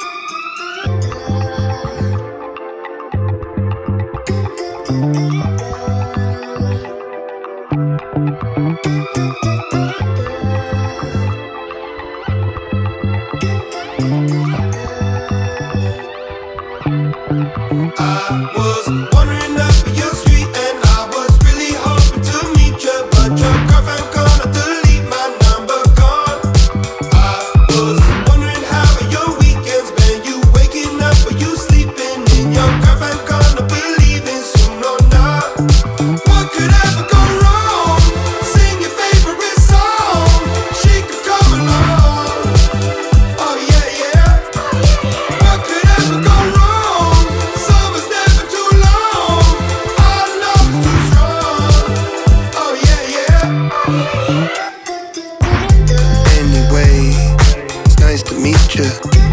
I was wondering up your street and I was really hoping to meet you, but your girlfriend gonna delete my number, gone. I was wondering how your weekends been. You waking up or you sleeping in? Your girlfriend gonna be leaving soon or not? What could ever go wrong? Sing your favorite song. She could come along. Oh yeah, yeah. What could ever go wrong? Summer's never too long. Our love's too strong. Oh yeah, yeah. Anyway, it's nice to meet you.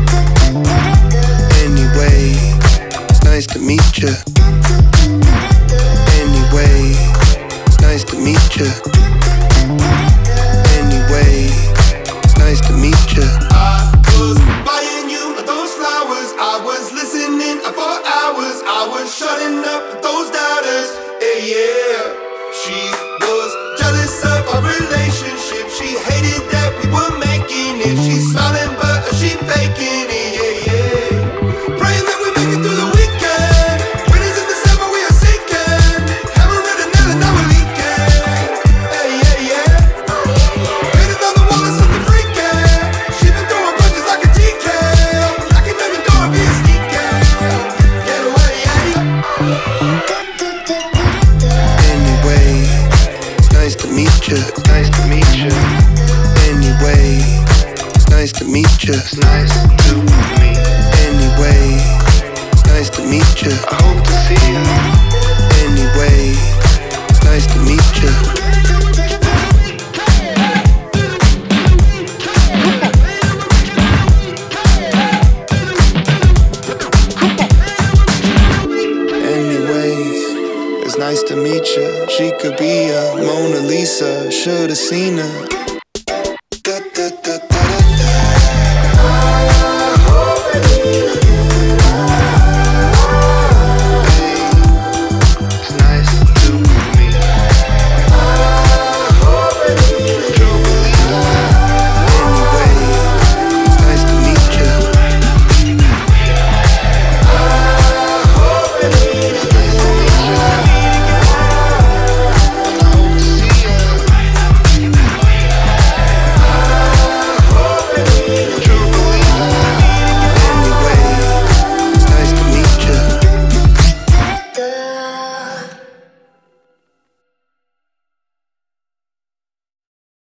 Anyway, it's nice to meet you. Anyway, it's nice to meet you. Anyway, it's nice to meet you. I was buying you those flowers. I was listening for hours. I was shutting up those doubters. Yeah, yeah. She was jealous of our relationship. She hated that we were making it. She's smiling, but she faking it. Yeah, yeah. Praying that we make it through the weekend. Winters in December, we are sinking. Hammer and a nail, and now we're leaking. Hey, yeah, yeah. Painted on the wall is something freaky. She been throwing punches like a TK. Knocking on your door and being sneaky. Get away, yeah. Anyway, it's nice to meet you. It's nice to meet you. Anyway, it's nice to meet you. It's nice to meet. Anyway, it's nice to meet you. I hope to see you. Anyway, it's nice to meet you. Anyways, it's nice to meet you. She could be a Mona Lisa. Should've seen her